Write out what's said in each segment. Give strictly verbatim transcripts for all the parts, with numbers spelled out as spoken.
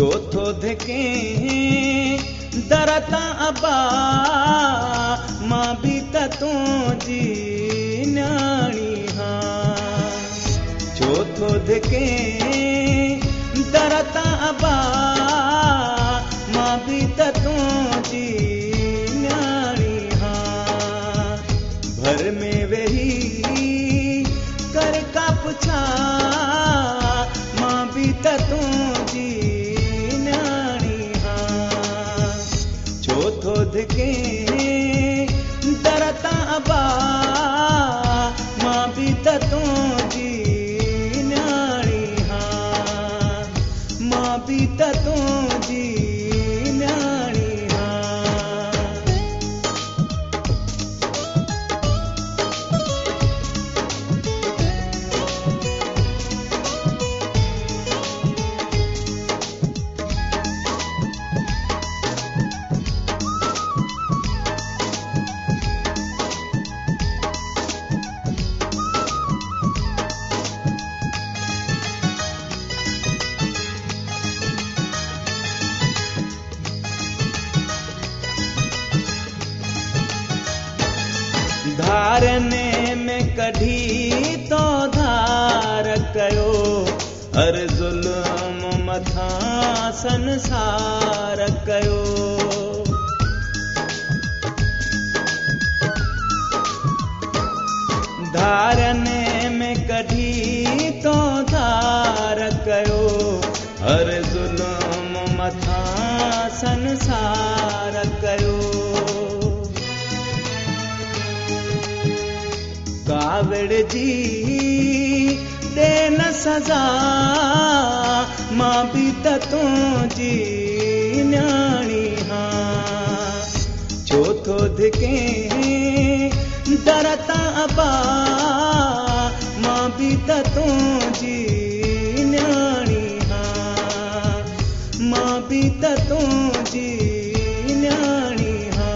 चौथो धिके दरता अबा मां भी त तुंहिंजी न्याणी हाँ। चौथो धिके दरता अबा मां भी त तुंहिंजी न्याणी हाँ। भर में वेही कर का पुछा मां भी त तुंहिंजी चौथो धिके दरता अबा मां भी त तुंहिंजी न्याणी हाँ। मां भी त तुंहिंजी न्याणी हाँ। धारने में कढी तो धार कयो हर ज़ुल्म मथा संसार कयो। धारने में कढी तो धार कयो हर ज़ुल्म मथा संसार कयो। कावड़ जी दे न सजा मां भी त तुंहिंजी न्याणी हाँ। चौथो धिके दरता अबा मां भी त तुंहिंजी न्याणी हाँ। मां भी त तुंहिंजी न्याणी हाँ।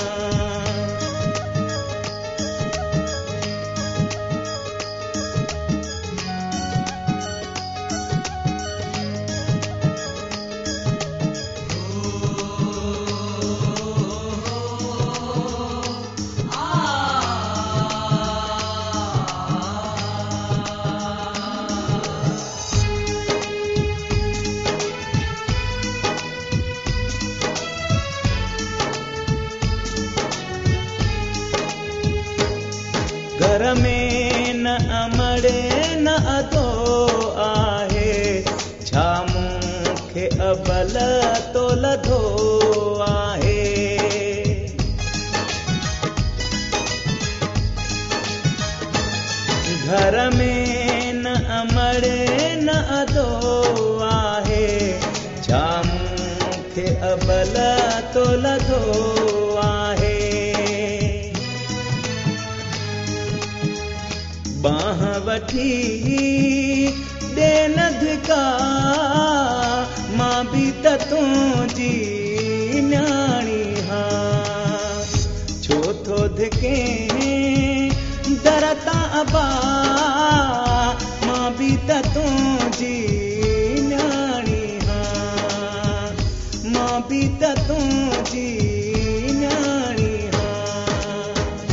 घर में न अमड़े न अदो आहे छा मूंखे अबल तो लधो आहे। घर में न अमड़े न अदो आहे छा मूंखे अबल तो लधो आहे। बाह वठी दे न धिका मां भी त तुंहिंजी न्याणी हाँ। चौथो धिके दरता अबा मां भी त तुंहिंजी न्याणी हाँ। मां भी त तुंहिंजी न्याणी हाँ।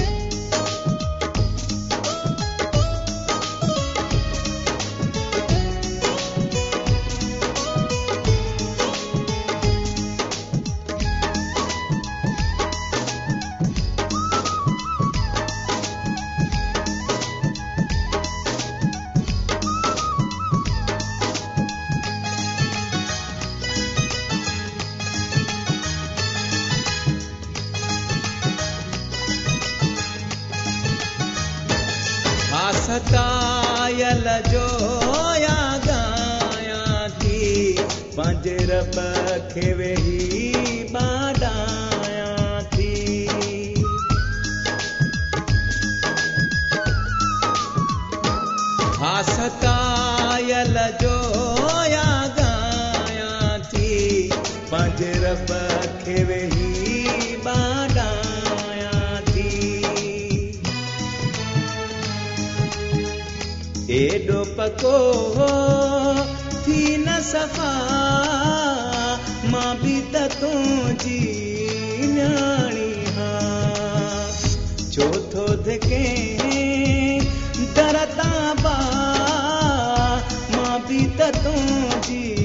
सतायल जो यादायां थी पंहिंजे रब खे वेही बाॾायां थी। हा सतायल जो यादायां थी पंहिंजे रब खे वेही बाॾायां थी। एॾो पको थी न सफ़ा मां बि त तुंहिंजी न्याणी हाँ छो थो धिके दर तां बा मां बि त तुंहिंजी